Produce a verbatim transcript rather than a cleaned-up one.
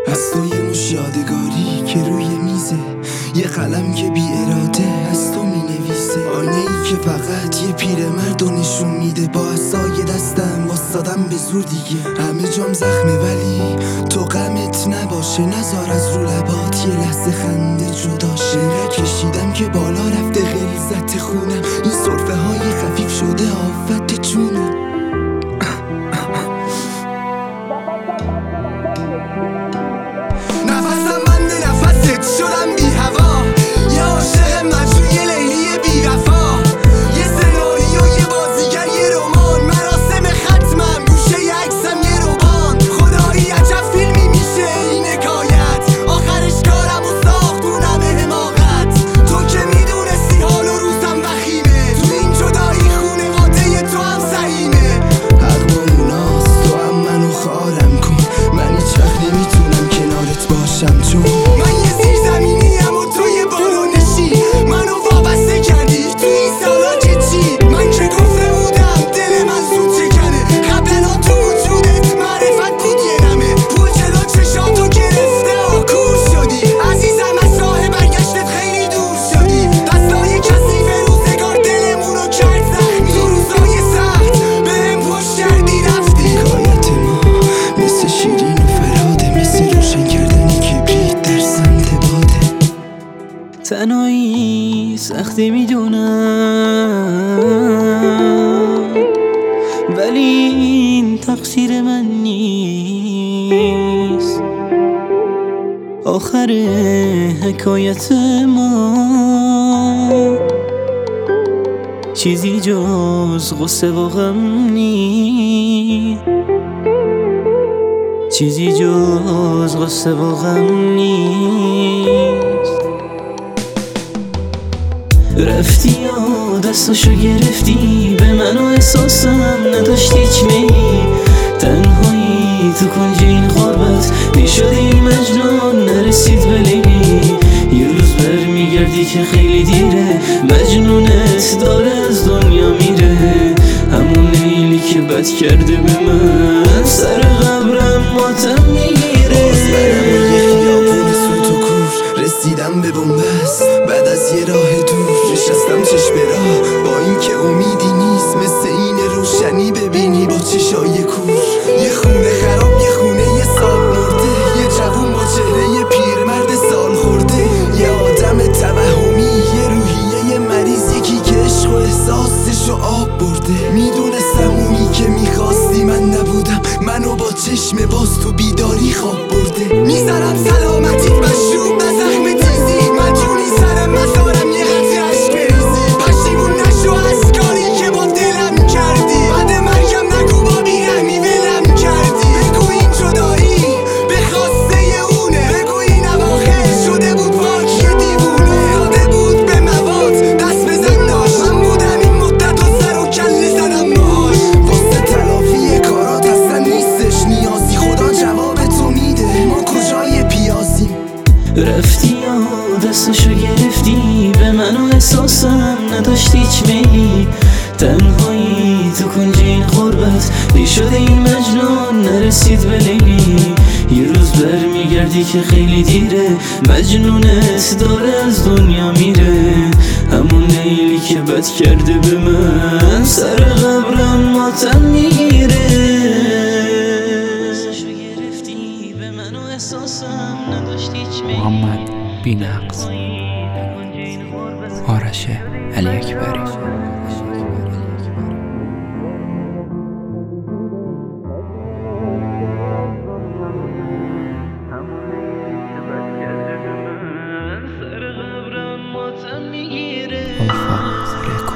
از تو یه مش یادگاری که روی میزه، یه قلم که بی اراده از تو می نویسه، آینه ای که فقط یه پیرمردو نشون میده، با عصای دستم واسادم به زور دیگه. همه جام زخمه ولی تو غمت نباشه، نزار از رو لبات یه لحظه خنده جدا شه. کشیدم که بالا رفته غلظت خونم، این سرفه های خفیف شده آفت جونم. نفسم بند نفست شدم بی هوا، یه عاشق مجنون یه لیلی بی وفا، یه سناریو یه بازیگر یه رمان، مراسم ختمم گوشه یه عکسم یه روبان. خدایی عجب فیلمی میشه این حکایت، آخرش کارم و ساختونم حماقت. تو که میدونستی حال و روزم وخیمه، تو این جدایی خونواده تو هم سعیمه. حق با اوناست، تو هم منو خارم کن، من هیچ وقت نمیتونم کنارت باشم، چون من یه زیر زمینیم و تو یه بالونشی. منو وابسته کردی تو این سالا که چی؟ من که گفته بودم دل من زود چکنه، قبلا تو وجودت معرفت بود یه نمه. پول جلو چشاتو گرفته و کور شدی، عزیزم از راه برگشتت خیلی دور شدی. دستای کثیف روزگار دلمونو کرد زخمی، تو روزای سخت بهم پشت کردی رفتی. حکایت ما مثل شیرین و فراده، مثل روشن کردنی کبریت در سمت باده. تنهایی سخته میدونم، ولی این تقصیر من نیست. آخر حکایت ما چیزی جز غصه و غم نیست، چیزی جز غصه و غم نیست. رفتی و دستاشو گرفتی، به من و احساسم نداشتی هیچ میلی. تنهایی تو کنج این غربت میشدی مجنون، نرسید به لیلی. یه روز برمیگردی که خیلی دیره، مجنونت داره از دنیا میره. همون لیلی که بد کرده به من، سر قبرم ماتم میگیره. رسیدم به بنبست بعد از یه راه دور، نشستم چشم راه با این که امیدی نیست، مثل این روشنی ببینی با چشای کور. یه خونه خراب، یه خونه یه سال مرده، یه جوون با چهره یه پیرمرد سال خورده، یه آدم توهمی، یه روحیه یه مریض، یکی که عشق و احساسشو آب برده. میدونستم اونی که میخواستی من نبودم، منو با چشم باز تو بیداری خواب برده. میزنم سلامتیت مشروب به زخم تیزی، مجونی سرم مزارم یه قطره عشق بریزی. پشیمون نشو از کاری که با دلم کردی، بعد مرگم نگو با بیرحمی ولم کردی. بگو این جدایی به خواسته اونه، بگو این اواخر شده بود پاک یه دیوونه. یاده بود به مواد دست بزن داشت، من بودم این مدت و سر و کله زدم باش. واسه تلافی کارات اصلا نیستش نیازی، خدا جواب تو میده، ما کجای پیازیم. رفتی و دستاشو گرفتی، به من و احساسم نداشتی هیچ میلی. تنهایی تو کنج این غربت میشده این مجنون، نرسید به لیلی. یه روز برمیگردی که خیلی دیره، مجنونت داره از دنیا میره. همون لیلی که بد کرده به من، سر قبرم ماتم میگیره. محمد بی‌نقص، آرش علی اکبری. الفا